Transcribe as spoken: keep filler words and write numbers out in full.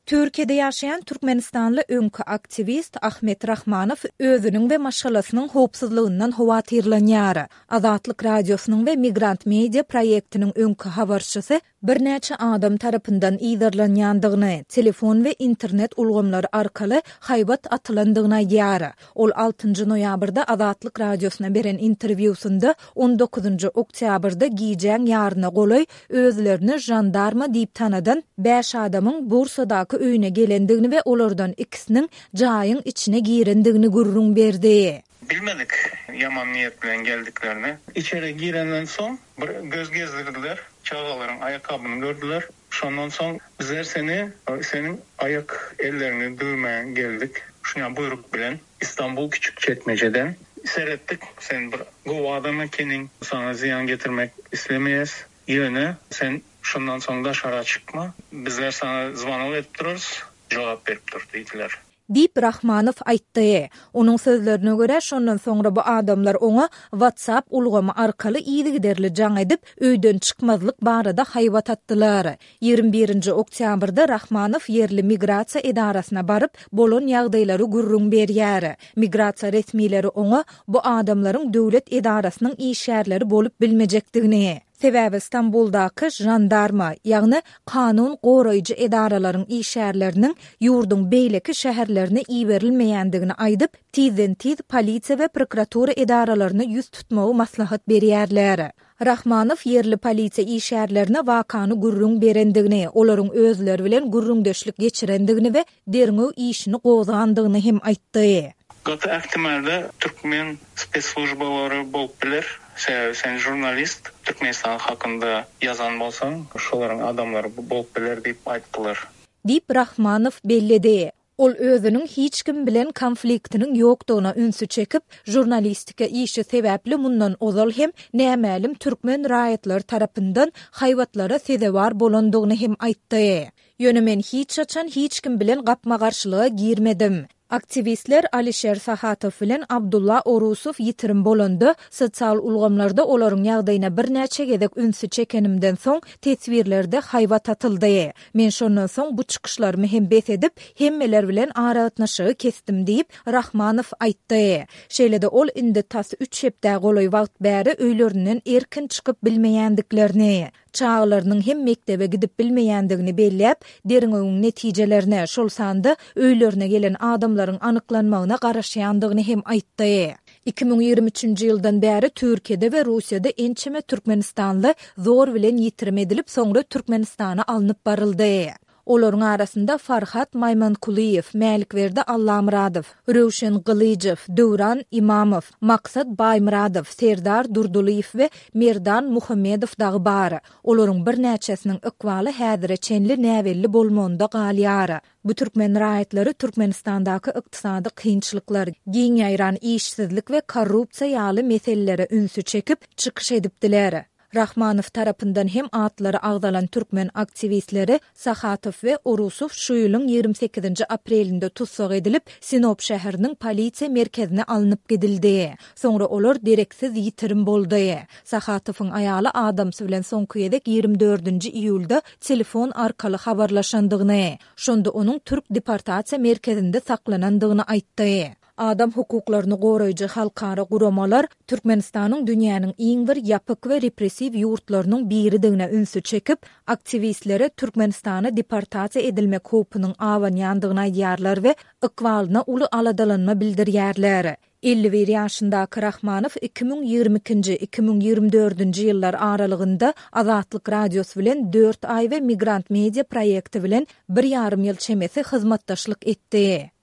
Türkiýede ýaşaýan Türkmenistanly öňkü aktivist Ahmet Rahmanow özüniň we maşgalasynyň howpsuzlygyndan howatyrlanýar. Azatlyk radiosynyň we Migrant Media proýektiniň öňkü habarçysy bir näçe adam tarapyndan ýygyrlanýandygyny, telefon we internet ulgamlary arkaly haýbat atylandygyny aýdýar. Ol altynjy noýabrda Azatlyk radiosyna beren interwýusunda on dokuzunjy oktýabrda giýjäň ýaryna goloý özlerini jandarma diýip tanadan beş adamyň Bursadaky öýüne gelendigini we olardan ikisiniň jaýyň içine girendigini gurrun berdi. Bilmedik yaman niyet bilen geldiklerini. İçeri girenden son bir göz gezdirdiler. Çağaların ayakkabını gördüler. Şondan son bizler seni, senin ayak ellerini dövmeye geldik. Şuna buyruk bilen İstanbul Küçükçekmece'den seyrettik. Sen bir bu adamı kenin sana ziyan getirmek istemeyiz. Yine sen şundan sonra da şara çıkma. Bizler sana zvanol edip dururuz. Cevap verip dur dediler. Dip Rahmanow aýtdy. Onuň sözlerine göre şondan soňra bu adamlar oňa WhatsApp ulgamy arkaly ýyly giderli jaň edip öýden çykmazlyk barada haýbat atdylar. ýygrimi birinji oktýabrda Rahmanow yerli migrasiýa edarasyna baryp bolan ýagdaýlary gurrun berýär. Migrasiýa resmileri oňa bu adamlaryň döwlet edarasynyň işgärleri bolup bilmejekdigini, sebäbi İstanbuldaky jandarma, ýagny kanun goraýjy edaralaryň işgärleriniň ýurdun beýleki şäherlerine iýberilmeýändigini aýdyp, tizden tiz polisiýa we prokuratura edaralaryna ýüz tutmagy maslahat berýärler. Rahmanow yerli polisiýa işgärlerine wakany gurrun berendigini, olaryň özleri bilen gurrundeşlik geçirendigini we derňew işini gozgandygyny hem aýtdy. Gata ähtimalda Türkmen spesslujbalary bolup biler. Sen, sen jurnalist, Türkmenistan hakynda yazan bolsaň, şolaryň adamlary bolup biler diýip aýtdylar. Dip Rahmanow belledi. Ol özüniň hiç kim bilen konfliktiniň ýokdugyna ünsü çekip, jurnalistika işi sebäpli mundan ozal hem nämälim türkmen raýatlary tarapyndan haýwatlara sezebar bolandygyny hem aýtdy. Ýöne men hiç açan hiç kim bilen gapma garşylyga girmedim. Aktivistler Alisher Sahatow bilen Abdullah Orusow ýitirim bolandy. Sosial ulgamlarda olaryň ýagdaýyna bir näçe gezek ünsü çekenimden soň tesbirlerde haýbat atyldy. Men şondan soň bu çykyşlarmy hem bes edip, hemmeler bilen aragatnaşygy kesdim diýip Rahmanow aýtdy. Şeýlede ol indi tas üç hepde goloý wagt bäri öýlerinden erkin çykyp bilmeýändiklerini, çağlarynyň hem mektebe gidip bilmeýändigini belläp, derňeň netijelerine şol sanda öýlerine gelen adamlaryň anyklanmagyna garaşýandygyny hem aýtdy. iki ming ýygrimi üçinji ýyldan bäri Türkiýede we Russiýada ençeme Türkmenistanly zor bilen ýitirim edilip, soňra Türkmenistana alınıp baryldy. Olaryň arasynda Farhat Maymankuliýew, Mälikberdi Allamradow, Röwşen Gylyjew, Döwran Imamow, Maksat Baýmuradow, Serdar Durduliýew we Merdan Muhammedow dagy bar. Olaryň bir näçesiniň ykwaly häzire çenli näwelli bolmanda galýar. Bu türkmen raýatlary Türkmenistandaky ykdysady kynçylyklar, giň ýaýran işsizlik we korrupsiýa ýaly meselelere ünsü çekip çykyş edipdiler. Rahmanow tarapyndan hem atlary agdalan türkmen aktivistleri Sahatow we Orusow şu ýylyň ýygrimi sekizinji aprelinde tutsak edilip, Sinop şäheriniň polisiýa merkezine alınıp gidildi. Soňra olar direksiz ýitirim boldy. Sahatowyň aýaly Adamsy bilen soňky ýedek ýygrimi dördünji iýulda telefon arkaly habarlaşandygyny, şonda onuň Türk deportasiýa merkezinde saklanandygyny aýtdy. Adam hukuklaryny goraýjy halkara guramalar Türkmenistanyň dünýäniň iň bir ýapyk we repressiw ýurtlarynyň biridigine ünsü çekip, aktivistlere Türkmenistana deportasiýa edilmek howpynyň awanýandygyna aýdýarlar we ykwalyna uly aladalanma bildirýärler. elli bir ýaşyndaky Rahmanow iki ming ýygrimi ikinji - iki ming ýygrimi dördünji ýyllar aralygynda Azatlyk radiosy bilen dört ay we Migrant Media proýekti bilen bir ýarym ýyl çemesi hyzmatdaşlyk etdi.